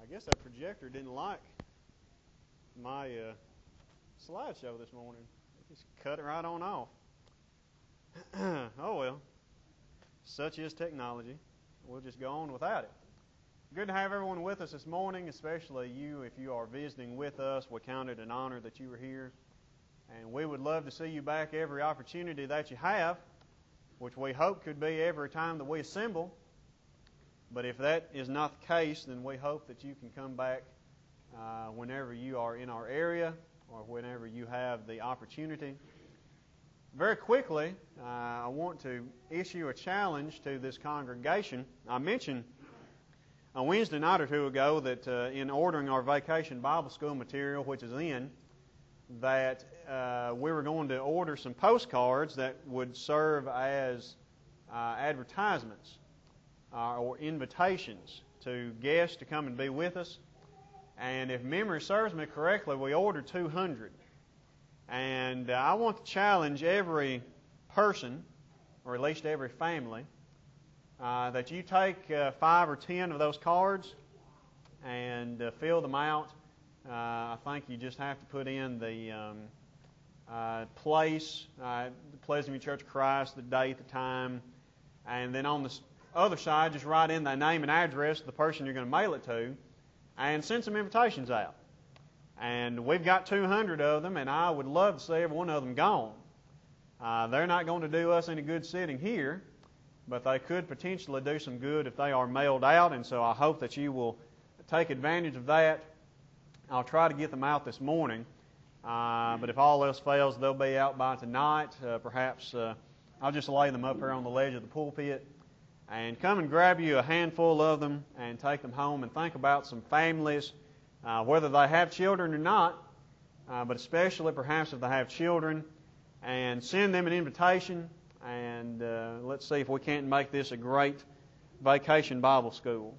guess that projector didn't like my slideshow this morning. It just cut it right on off. Oh well, such is technology. We'll just go on without it. Good to have everyone with us this morning, especially you if you are visiting with us. We count it an honor that you were here. And we would love to see you back every opportunity that you have, which we hope could be every time that we assemble. But if that is not the case, then we hope that you can come back whenever you are in our area or whenever you have the opportunity. Very quickly, I want to issue a challenge to this congregation. I mentioned a Wednesday night or two ago that in ordering our Vacation Bible School material, which is in, that we were going to order some postcards that would serve as advertisements or invitations to guests to come and be with us. And if memory serves me correctly, we ordered 200. And I want to challenge every person, or at least every family, that you take 5 or 10 of those cards and fill them out. I think you just have to put in the place, the Pleasant View Church of Christ, the date, the time, and then on the other side, just write in the name and address of the person you're going to mail it to, and send some invitations out. And we've got 200 of them, and I would love to see every one of them gone. They're not going to do us any good sitting here, but they could potentially do some good if they are mailed out, and so I hope that you will take advantage of that. I'll try to get them out this morning, but if all else fails, they'll be out by tonight. Perhaps I'll just lay them up here on the ledge of the pulpit, and come and grab you a handful of them and take them home and think about some families, whether they have children or not, but especially perhaps if they have children, and send them an invitation, and let's see if we can't make this a great Vacation Bible School.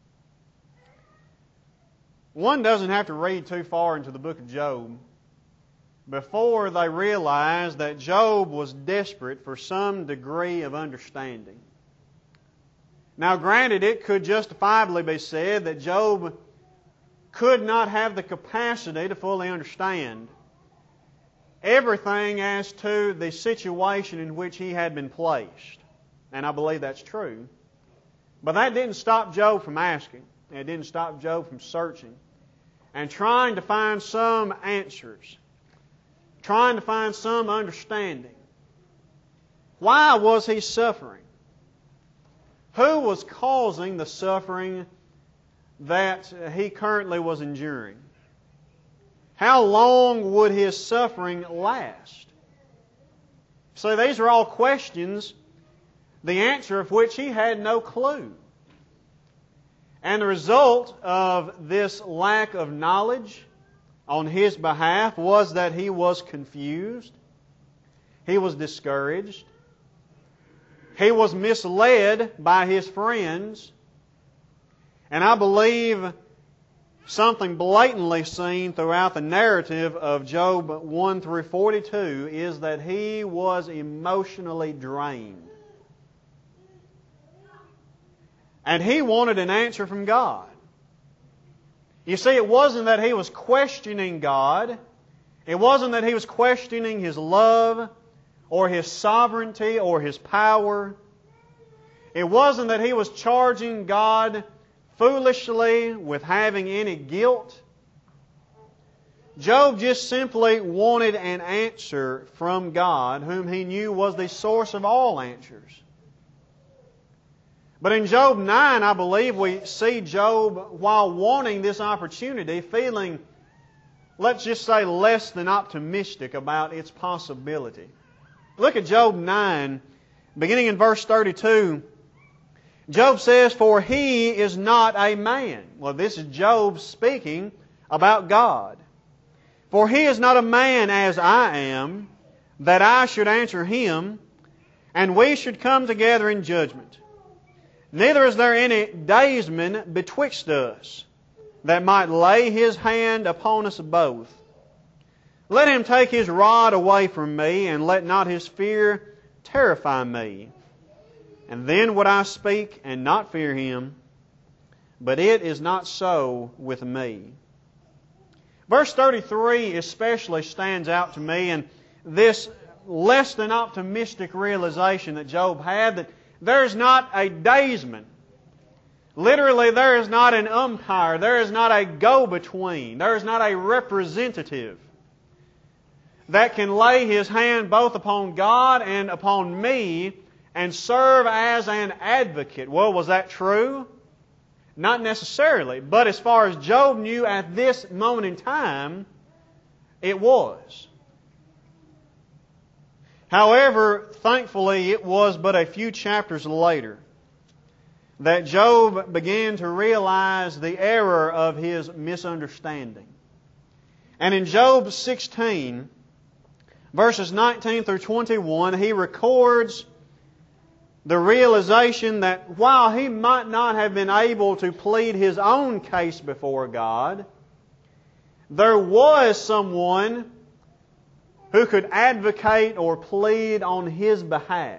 One doesn't have to read too far into the book of Job before they realize that Job was desperate for some degree of understanding. Now, granted, it could justifiably be said that Job could not have the capacity to fully understand everything as to the situation in which he had been placed. And I believe that's true. But that didn't stop Job from asking. It didn't stop Job from searching and trying to find some answers, trying to find some understanding. Why was he suffering? Who was causing the suffering that he currently was enduring? How long would his suffering last? So these are all questions, the answer of which he had no clue. And the result of this lack of knowledge on his behalf was that he was confused, he was discouraged, he was misled by his friends, and I believe something blatantly seen throughout the narrative of Job 1 through 42 is that he was emotionally drained. And he wanted an answer from God. You see, it wasn't that he was questioning God. It wasn't that he was questioning His love or His sovereignty or His power. It wasn't that he was charging God foolishly with having any guilt. Job just simply wanted an answer from God, whom he knew was the source of all answers. But in Job 9, I believe we see Job, while wanting this opportunity, feeling, let's just say, less than optimistic about its possibility. Look at Job 9, beginning in verse 32. Job says, "For he is not a man." Well, this is Job speaking about God. "For he is not a man as I am, that I should answer him, and we should come together in judgment. Neither is there any daysman betwixt us, that might lay his hand upon us both. Let him take his rod away from me, and let not his fear terrify me. And then would I speak and not fear him. but it is not so with me. Verse 33 especially stands out to me, and this less than optimistic realization that Job had that there's not a daysman. Literally, there is not an umpire. There is not a go-between. There is not a representative that can lay his hand both upon God and upon me and serve as an advocate. Well, was that true? Not necessarily. But as far as Job knew at this moment in time, it was. However, thankfully, it was but a few chapters later that Job began to realize the error of his misunderstanding. And in Job 16, verses 19 through 21, he records the realization that while he might not have been able to plead his own case before God, there was someone who could advocate or plead on his behalf.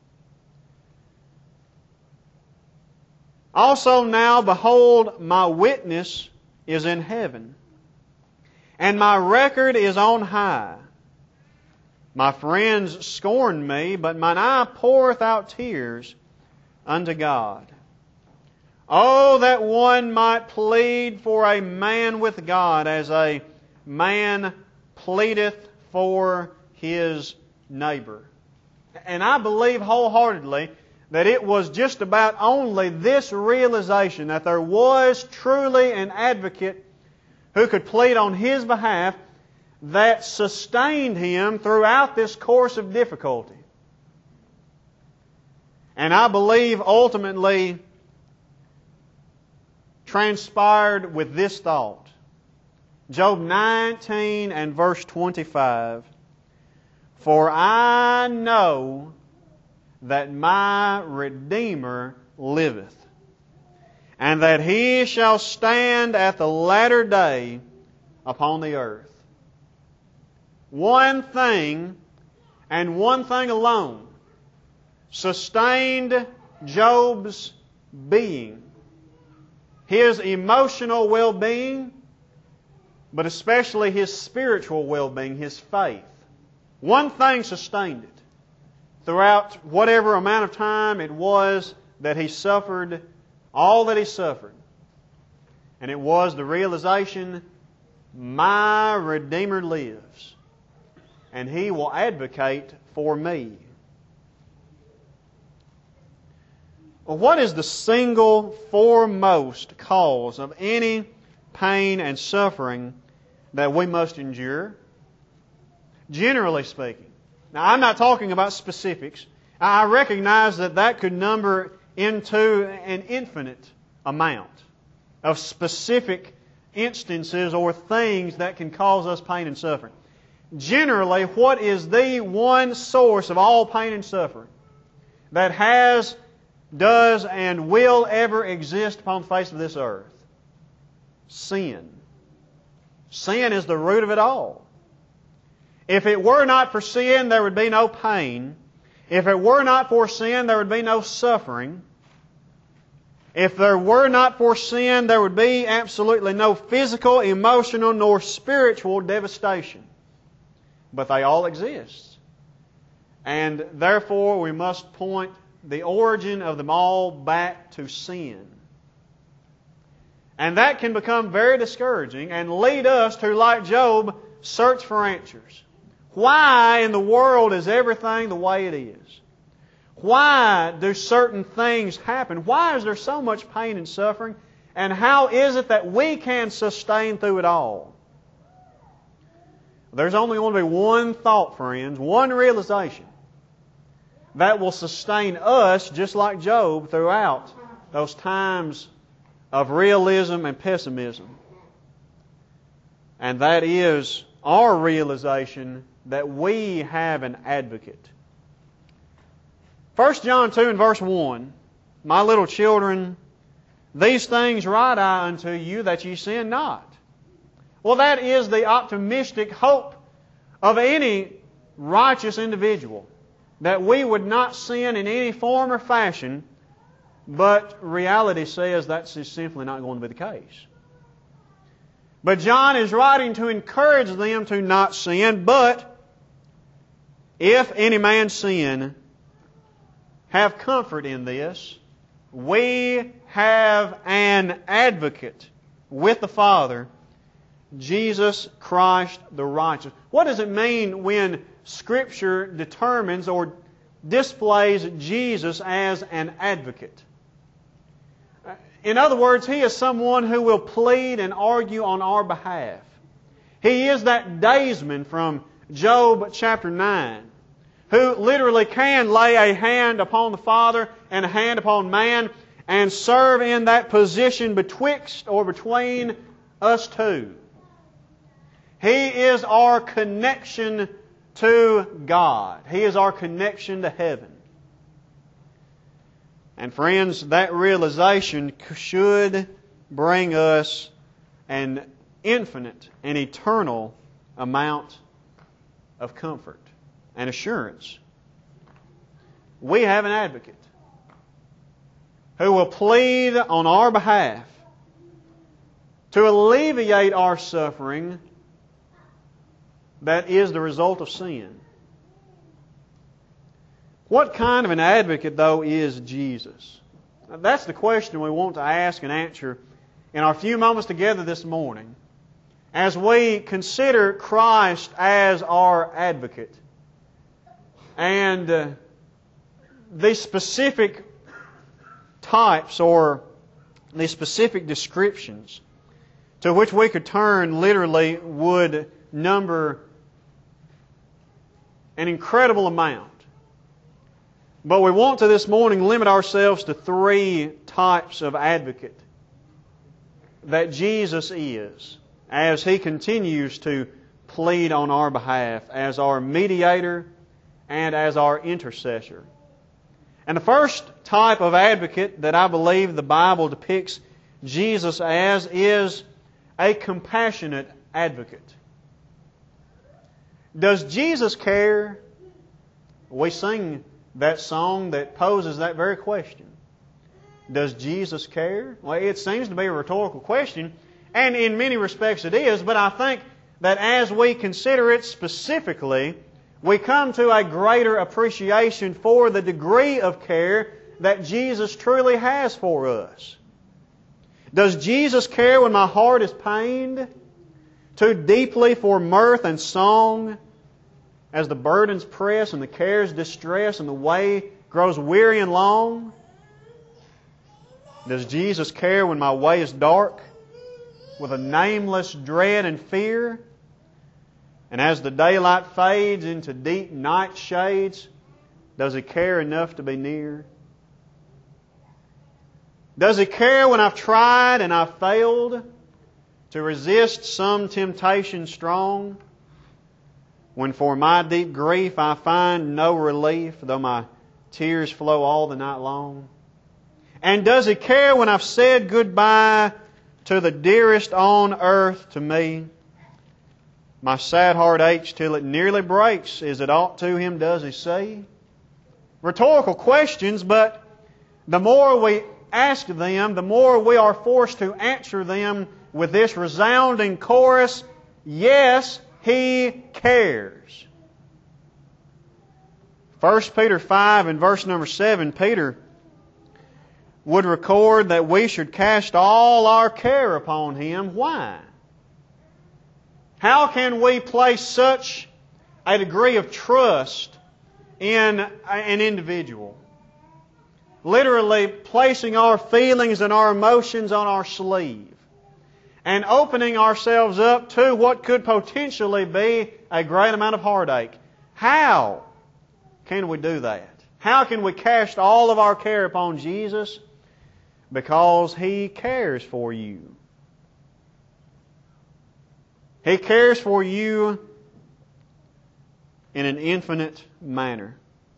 Also now, behold, my witness is in heaven, and my record is on high. My friends scorn me, but mine eye poureth out tears unto God. Oh, that one might plead for a man with God as a man pleadeth for his neighbor. And I believe wholeheartedly that it was just about only this realization that there was truly an advocate who could plead on his behalf that sustained him throughout this course of difficulty. And I believe ultimately transpired with this thought. Job 19 and verse 25. For I know that my Redeemer liveth, and that He shall stand at the latter day upon the earth. One thing, and one thing alone, sustained Job's being. His emotional well-being, but especially his spiritual well-being, his faith. One thing sustained it throughout whatever amount of time it was that he suffered all that he suffered. And it was the realization, my Redeemer lives, and He will advocate for me. Well, what is the single foremost cause of any pain and suffering that we must endure? Generally speaking. Now, I'm not talking about specifics. I recognize that that could number into an infinite amount of specific instances or things that can cause us pain and suffering. Generally, what is the one source of all pain and suffering that has, does, and will ever exist upon the face of this earth? Sin. Sin is the root of it all. If it were not for sin, there would be no pain. If it were not for sin, there would be no suffering. If there were not for sin, there would be absolutely no physical, emotional, nor spiritual devastation. But they all exist. And therefore, we must point the origin of them all back to sin. And that can become very discouraging and lead us to, like Job, search for answers. Why in the world is everything the way it is? Why do certain things happen? Why is there so much pain and suffering? And how is it that we can sustain through it all? There's only going to be one thought, friends, one realization that will sustain us, just like Job, throughout those times of realism and pessimism. And that is our realization that we have an advocate. 1 John 2 and verse 1, my little children, these things write I unto you that ye sin not. Well, that is the optimistic hope of any righteous individual, that we would not sin in any form or fashion but reality says that's just simply not going to be the case. But John is writing to encourage them to not sin, but if any man sin, have comfort in this. We have an advocate with the Father, Jesus Christ the righteous. What does it mean when Scripture determines or displays Jesus as an advocate? In other words, He is someone who will plead and argue on our behalf. He is that daysman from Job chapter 9, who literally can lay a hand upon the Father and a hand upon man and serve in that position betwixt or between us two. He is our connection to God. He is our connection to heaven. And friends, that realization should bring us an infinite and eternal amount of comfort and assurance. We have an advocate who will plead on our behalf to alleviate our suffering that is the result of sin. What kind of an advocate, though, is Jesus? Now, that's the question we want to ask and answer in our few moments together this morning as we consider Christ as our advocate and the specific types or the specific descriptions to which we could turn literally would number an incredible amount. But we want to this morning limit ourselves to 3 types of advocate that Jesus is as He continues to plead on our behalf as our mediator and as our intercessor. And the first type of advocate that I believe the Bible depicts Jesus as is a compassionate advocate. Does Jesus care? We sing that song that poses that very question. Does Jesus care? Well, it seems to be a rhetorical question, and in many respects it is, but I think that as we consider it specifically, we come to a greater appreciation for the degree of care that Jesus truly has for us. Does Jesus care when my heart is pained too deeply for mirth and song, as the burdens press and the cares distress and the way grows weary and long? Does Jesus care when my way is dark with a nameless dread and fear? And as the daylight fades into deep night shades, does He care enough to be near? Does He care when I've tried and I've failed to resist some temptation strong? When for my deep grief I find no relief, though my tears flow all the night long? And does He care when I've said goodbye to the dearest on earth to me? My sad heart aches till it nearly breaks. Is it aught to Him does He see? Rhetorical questions, but the more we ask them, the more we are forced to answer them with this resounding chorus, yes, He cares. 1 Peter 5 and verse number 7, Peter would record that we should cast all our care upon Him. Why? How can we place such a degree of trust in an individual? Literally placing our feelings and our emotions on our sleeve and opening ourselves up to what could potentially be a great amount of heartache. How can we do that? How can we cast all of our care upon Jesus? Because He cares for you. He cares for you in an infinite manner.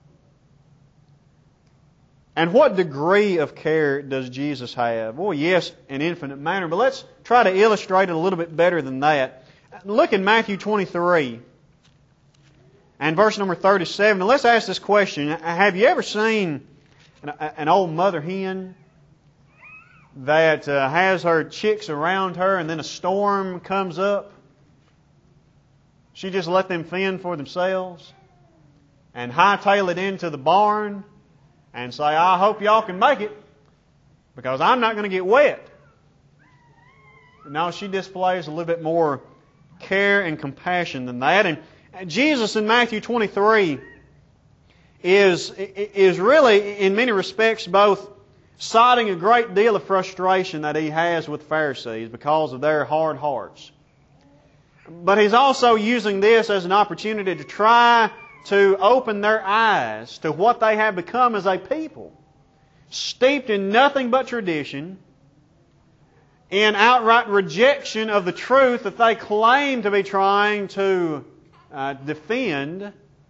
And what degree of care does Jesus have? Well, yes, an infinite manner, but let's try to illustrate it a little bit better than that. Look in Matthew 23 and verse number 37. Now let's ask this question. Have you ever seen an old mother hen that has her chicks around her and then a storm comes up. She just let them fend for themselves and hightail it into the barn and say, I hope y'all can make it because I'm not going to get wet. No, she displays a little bit more care and compassion than that. And Jesus in Matthew 23 is really, in many respects, both citing a great deal of frustration that He has with Pharisees because of their hard hearts. But He's also using this as an opportunity to try to open their eyes to what they have become as a people, steeped in nothing but tradition, in outright rejection of the truth that they claim to be trying to defend.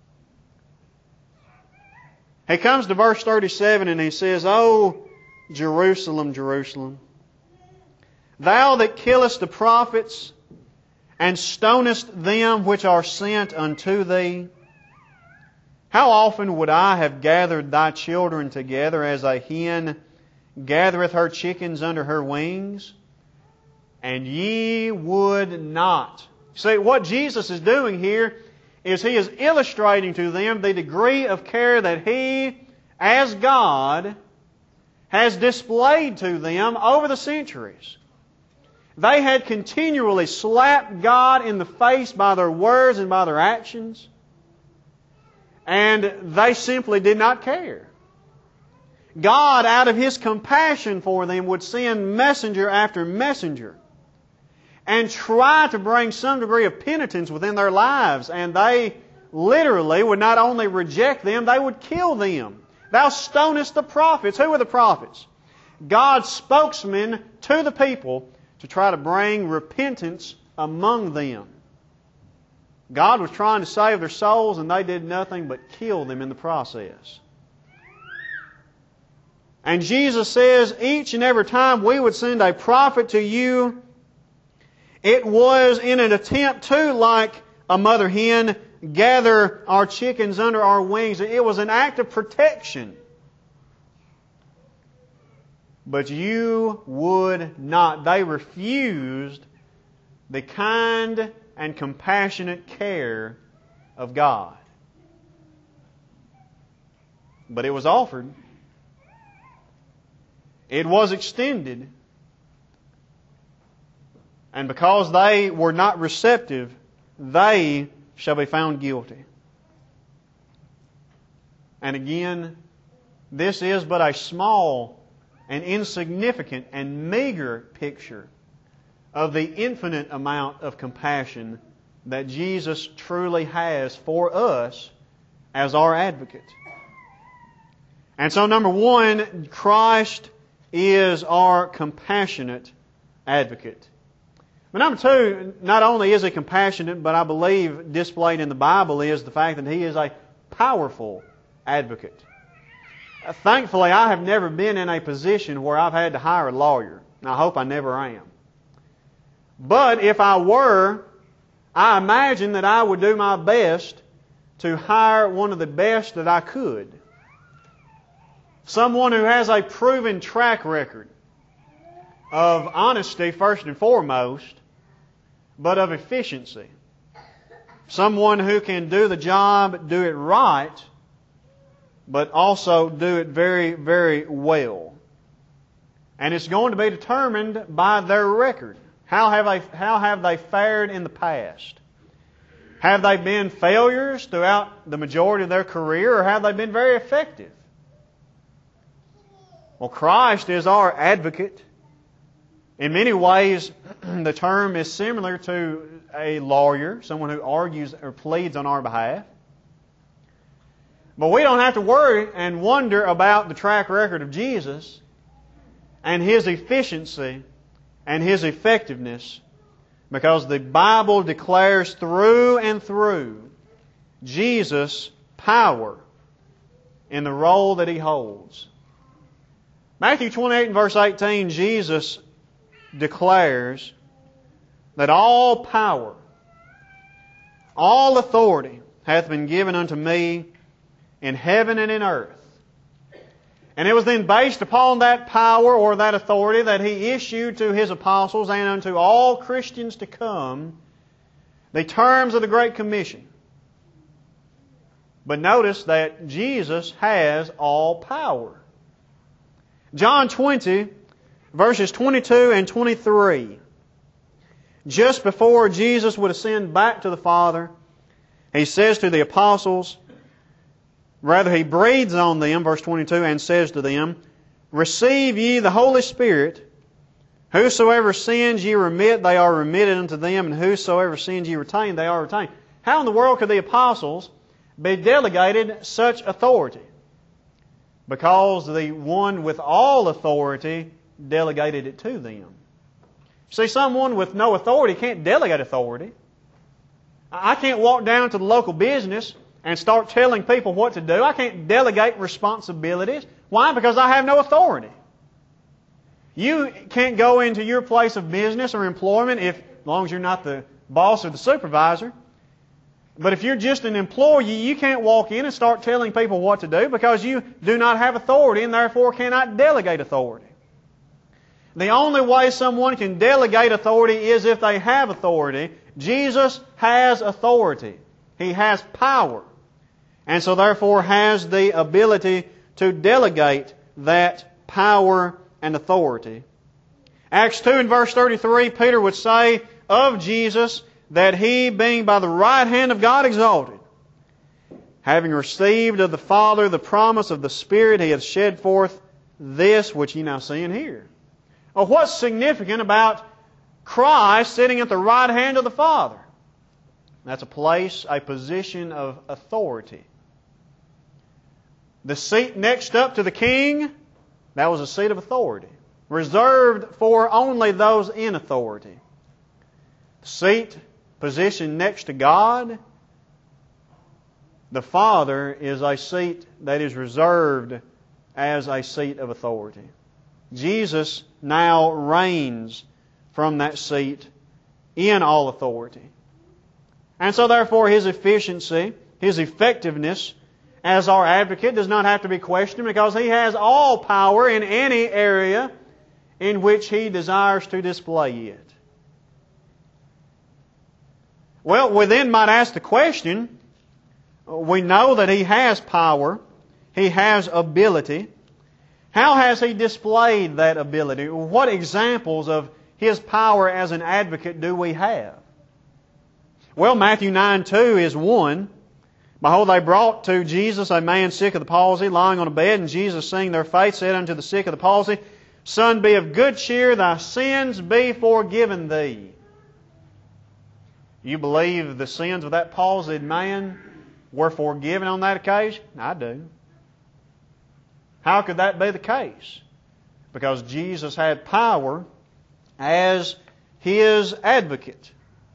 He comes to verse 37 and he says, O Jerusalem, Jerusalem, thou that killest the prophets and stonest them which are sent unto thee, how often would I have gathered thy children together as a hen gathereth her chickens under her wings? And ye would not. See, what Jesus is doing here is He is illustrating to them the degree of care that He, as God, has displayed to them over the centuries. They had continually slapped God in the face by their words and by their actions, and they simply did not care. God, out of His compassion for them, would send messenger after messenger and try to bring some degree of penitence within their lives, and they literally would not only reject them, they would kill them. Thou stonest the prophets. Who were the prophets? God's spokesmen to the people to try to bring repentance among them. God was trying to save their souls, and they did nothing but kill them in the process. And Jesus says, each and every time we would send a prophet to you, it was in an attempt to, like a mother hen, gather our chickens under our wings. It was an act of protection. But you would not. They refused the kind and compassionate care of God. But it was offered. It was extended. And because they were not receptive, they shall be found guilty. And again, this is but a small and insignificant and meager picture of the infinite amount of compassion that Jesus truly has for us as our advocate. And so, number one, Christ is our compassionate advocate. But number two, not only is He compassionate, but I believe displayed in the Bible is the fact that He is a powerful advocate. Thankfully, I have never been in a position where I've had to hire a lawyer. And I hope I never am. But if I were, I imagine that I would do my best to hire one of the best that I could. Someone who has a proven track record of honesty first and foremost, but of efficiency. Someone who can do the job, do it right, but also do it very, very well. And it's going to be determined by their record. How have they fared in the past? Have they been failures throughout the majority of their career, or have they been very effective? Well, Christ is our advocate. In many ways, the term is similar to a lawyer, someone who argues or pleads on our behalf. But we don't have to worry and wonder about the track record of Jesus and His efficiency and His effectiveness, because the Bible declares through and through Jesus' power in the role that He holds. Matthew 28 and verse 18, Jesus declares that all power, all authority hath been given unto me in heaven and in earth. And it was then based upon that power or that authority that He issued to His apostles and unto all Christians to come the terms of the Great Commission. But notice that Jesus has all power. John 20, verses 22 and 23. Just before Jesus would ascend back to the Father, He says to the apostles, rather He breathes on them, verse 22, and says to them, "Receive ye the Holy Spirit. Whosoever sins ye remit, they are remitted unto them, and whosoever sins ye retain, they are retained." How in the world could the apostles be delegated such authority? Because the one with all authority delegated it to them. See, someone with no authority can't delegate authority. I can't walk down to the local business and start telling people what to do. I can't delegate responsibilities. Why? Because I have no authority. You can't go into your place of business or employment as long as you're not the boss or the supervisor. But if you're just an employee, you can't walk in and start telling people what to do because you do not have authority and therefore cannot delegate authority. The only way someone can delegate authority is if they have authority. Jesus has authority. He has power. And so therefore has the ability to delegate that power and authority. Acts 2 and verse 33, Peter would say of Jesus that He, being by the right hand of God exalted, having received of the Father the promise of the Spirit, He hath shed forth this which ye now see and hear. Well, what's significant about Christ sitting at the right hand of the Father? That's a place, a position of authority. The seat next up to the king, that was a seat of authority, reserved for only those in authority. The seat, position next to God, the Father, is a seat that is reserved as a seat of authority. Jesus now reigns from that seat in all authority. And so therefore His efficiency, His effectiveness as our advocate does not have to be questioned because He has all power in any area in which He desires to display it. Well, we then might ask the question, we know that He has power, He has ability. How has He displayed that ability? What examples of His power as an advocate do we have? Well, Matthew 9:2 is one. "Behold, they brought to Jesus a man sick of the palsy, lying on a bed, and Jesus, seeing their faith, said unto the sick of the palsy, Son, be of good cheer, thy sins be forgiven thee." You believe the sins of that palsied man were forgiven on that occasion? I do. How could that be the case? Because Jesus had power as His advocate.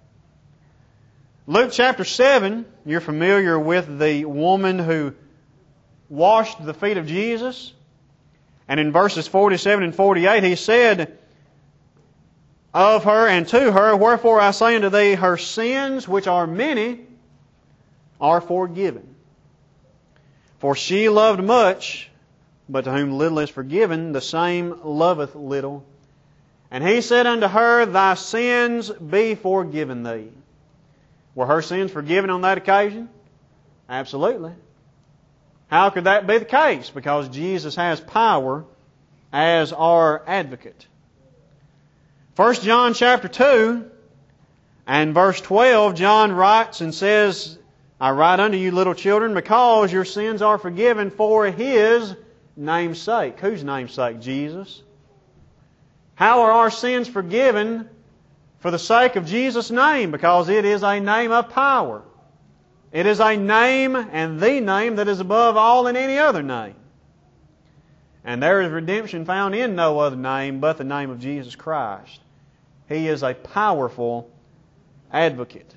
Luke chapter 7, you're familiar with the woman who washed the feet of Jesus. And in verses 47 and 48, He said of her and to her, "Wherefore I say unto thee, her sins, which are many, are forgiven. For she loved much, but to whom little is forgiven, the same loveth little. And He said unto her, Thy sins be forgiven thee." Were her sins forgiven on that occasion? Absolutely. How could that be the case? Because Jesus has power as our advocate. 1 John chapter 2 and verse 12, John writes and says, "I write unto you, little children, because your sins are forgiven for His name's sake." Whose name's sake? Jesus. How are our sins forgiven? For the sake of Jesus' name, because it is a name of power. It is a name and the name that is above all and any other name. And there is redemption found in no other name but the name of Jesus Christ. He is a powerful advocate.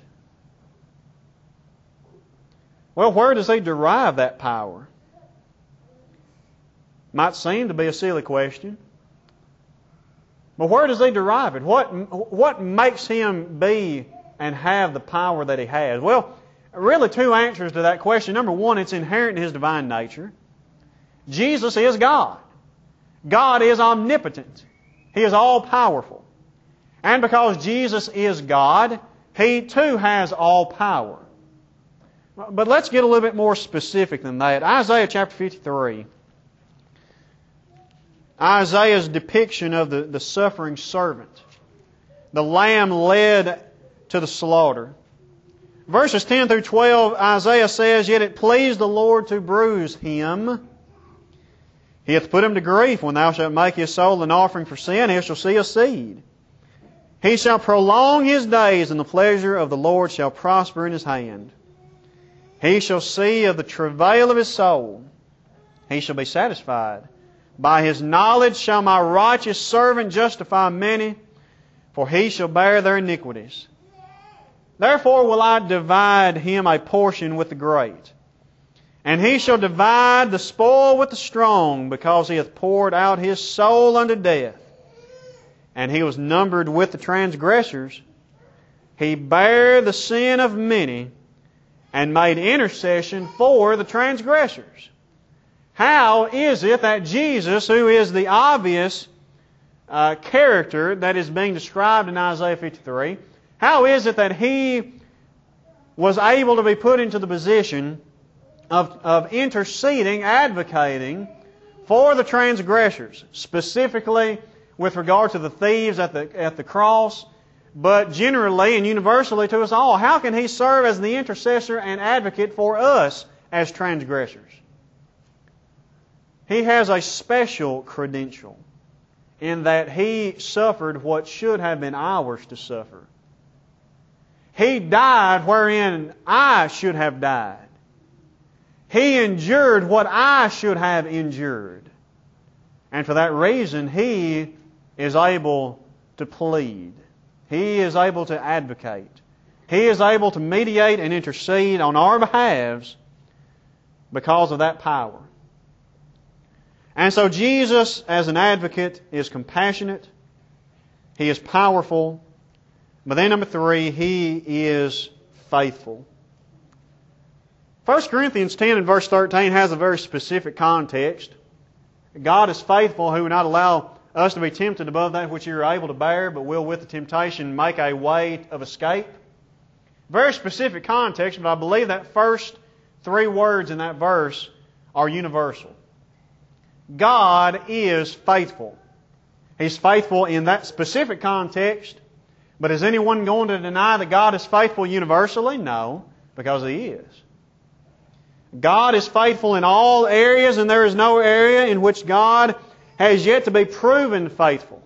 Well, where does He derive that power? Might seem to be a silly question. But where does He derive it? What makes Him be and have the power that He has? Well, really two answers to that question. Number one, it's inherent in His divine nature. Jesus is God. God is omnipotent. He is all-powerful. And because Jesus is God, He too has all power. But let's get a little bit more specific than that. Isaiah chapter 53. Isaiah's depiction of the suffering servant. The lamb led to the slaughter. Verses 10 through 12, Isaiah says, "Yet it pleased the Lord to bruise him. He hath put him to grief. When thou shalt make his soul an offering for sin, he shall see a seed. He shall prolong his days, and the pleasure of the Lord shall prosper in his hand. He shall see of the travail of his soul. He shall be satisfied. By his knowledge shall my righteous servant justify many, for he shall bear their iniquities. Therefore will I divide him a portion with the great. And he shall divide the spoil with the strong, because he hath poured out his soul unto death. And he was numbered with the transgressors. He bare the sin of many, and made intercession for the transgressors." How is it that Jesus, who is the obvious character that is being described in Isaiah 53, how is it that He was able to be put into the position of interceding, advocating for the transgressors, specifically with regard to the thieves at the cross, but generally and universally to us all? How can He serve as the intercessor and advocate for us as transgressors? He has a special credential in that He suffered what should have been ours to suffer. He died wherein I should have died. He endured what I should have endured. And for that reason, He is able to plead. He is able to advocate. He is able to mediate and intercede on our behalves because of that power. And so Jesus, as an advocate, is compassionate. He is powerful. But then number 3, He is faithful. 1 Corinthians 10 and verse 13 has a very specific context. God is faithful, who will not allow us to be tempted above that which you are able to bear, but will with the temptation make a way of escape. Very specific context, but I believe that first 3 words in that verse are universal. God is faithful. He's faithful in that specific context, but is anyone going to deny that God is faithful universally? No, because He is. God is faithful in all areas, and there is no area in which God has yet to be proven faithful.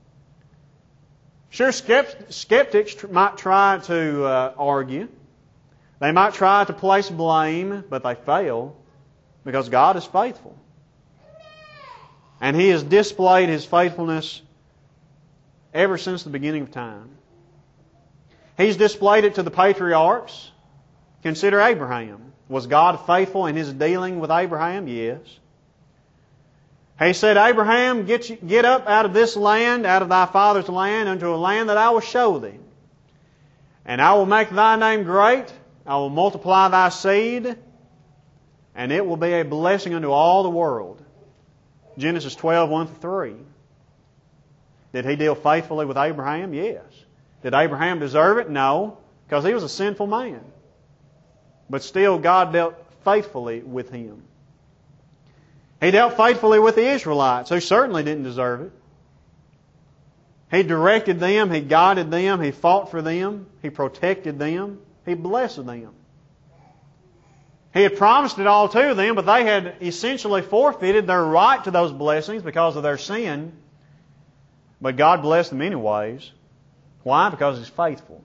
Sure, skeptics might try to argue. They might try to place blame, but they fail because God is faithful. And He has displayed His faithfulness ever since the beginning of time. He's displayed it to the patriarchs. Consider Abraham. Was God faithful in His dealing with Abraham? Yes. He said, "Abraham, get up out of this land, out of thy father's land, unto a land that I will show thee. And I will make thy name great. I will multiply thy seed, and it will be a blessing unto all the world." Genesis 12, 1-3. Did He deal faithfully with Abraham? Yes. Did Abraham deserve it? No, because he was a sinful man. But still, God dealt faithfully with him. He dealt faithfully with the Israelites, who certainly didn't deserve it. He directed them, He guided them, He fought for them, He protected them, He blessed them. He had promised it all to them, but they had essentially forfeited their right to those blessings because of their sin. But God blessed them anyways. Why? Because He's faithful.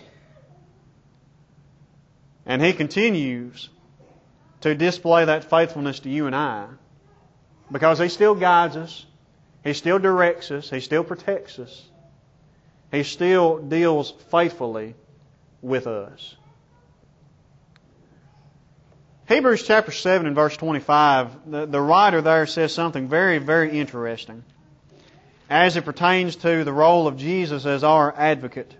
And He continues to display that faithfulness to you and I, because He still guides us, He still directs us, He still protects us. He still deals faithfully with us. Hebrews chapter 7 and verse 25, the writer there says something very, very interesting as it pertains to the role of Jesus as our advocate.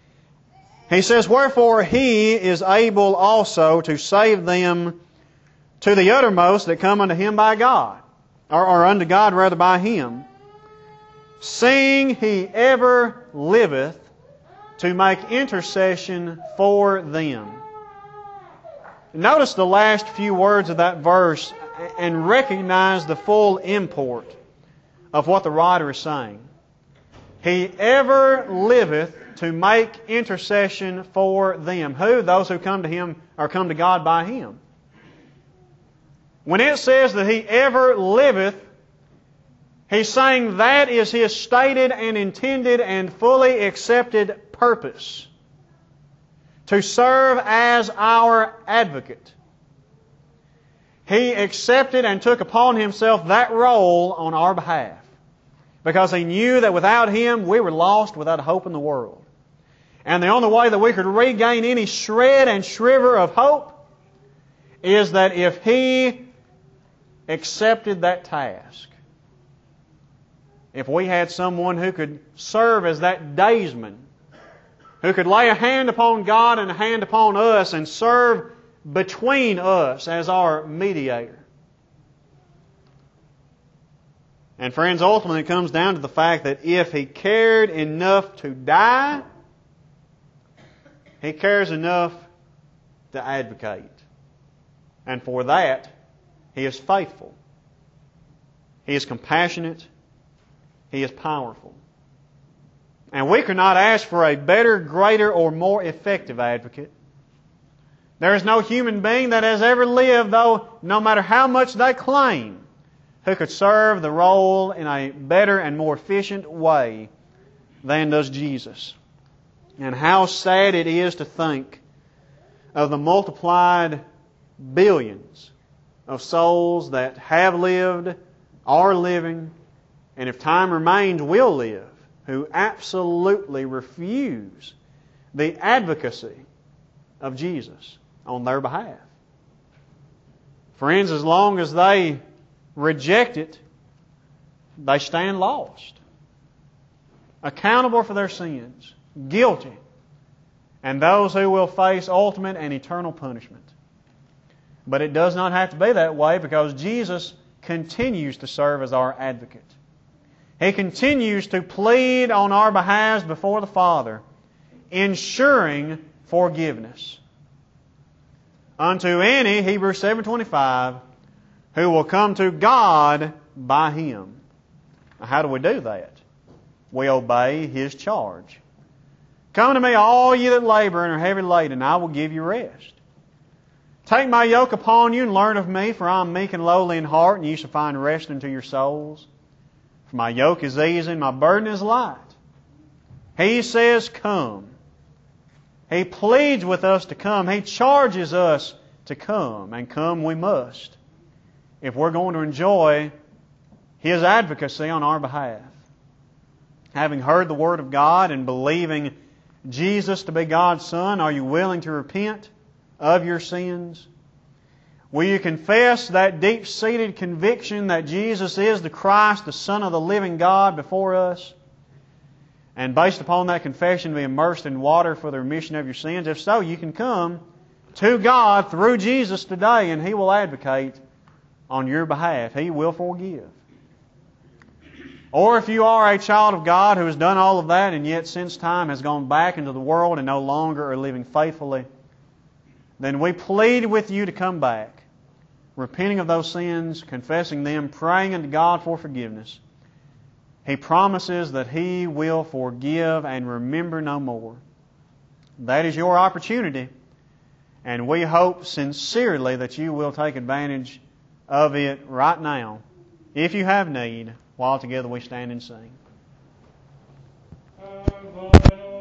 He says, "Wherefore He is able also to save them to the uttermost that come unto him by God, or unto God rather by him, seeing he ever liveth to make intercession for them. Notice the last few words of that verse and recognize the full import of what the writer is saying. He ever liveth to make intercession for them. Who? Those who come to Him or come to God by Him. When it says that He ever liveth, He's saying that is His stated and intended and fully accepted purpose. To serve as our advocate. He accepted and took upon Himself that role on our behalf. Because He knew that without Him we were lost without hope in the world. And the only way that we could regain any shred and shiver of hope is that if He accepted that task. If we had someone who could serve as that daysman, who could lay a hand upon God and a hand upon us and serve between us as our mediator. And friends, ultimately it comes down to the fact that if He cared enough to die, He cares enough to advocate. And for that, He is faithful. He is compassionate. He is powerful. And we could not ask for a better, greater, or more effective advocate. There is no human being that has ever lived, though, no matter how much they claim, who could serve the role in a better and more efficient way than does Jesus. And how sad it is to think of the multiplied billions of souls that have lived, are living, and if time remains will live, who absolutely refuse the advocacy of Jesus on their behalf. Friends, as long as they reject it, they stand lost, accountable for their sins, guilty, and those who will face ultimate and eternal punishment. But it does not have to be that way because Jesus continues to serve as our advocate. He continues to plead on our behalf before the Father, ensuring forgiveness. Unto any, Hebrews 7:25, who will come to God by Him. Now, how do we do that? We obey His charge. Come to me, all ye that labor and are heavy laden, and I will give you rest. Take my yoke upon you and learn of me, for I am meek and lowly in heart, and ye shall find rest unto your souls. For my yoke is easy and my burden is light. He says, come. He pleads with us to come. He charges us to come, and come we must, if we're going to enjoy His advocacy on our behalf. Having heard the Word of God and believing Jesus to be God's Son, are you willing to repent of your sins? Will you confess that deep-seated conviction that Jesus is the Christ, the Son of the living God, before us? And based upon that confession, be immersed in water for the remission of your sins? If so, you can come to God through Jesus today, and He will advocate on your behalf. He will forgive. Or if you are a child of God who has done all of that and yet since time has gone back into the world and no longer are living faithfully, then we plead with you to come back, repenting of those sins, confessing them, praying unto God for forgiveness. He promises that He will forgive and remember no more. That is your opportunity, and we hope sincerely that you will take advantage of it right now, if you have need, while together we stand and sing.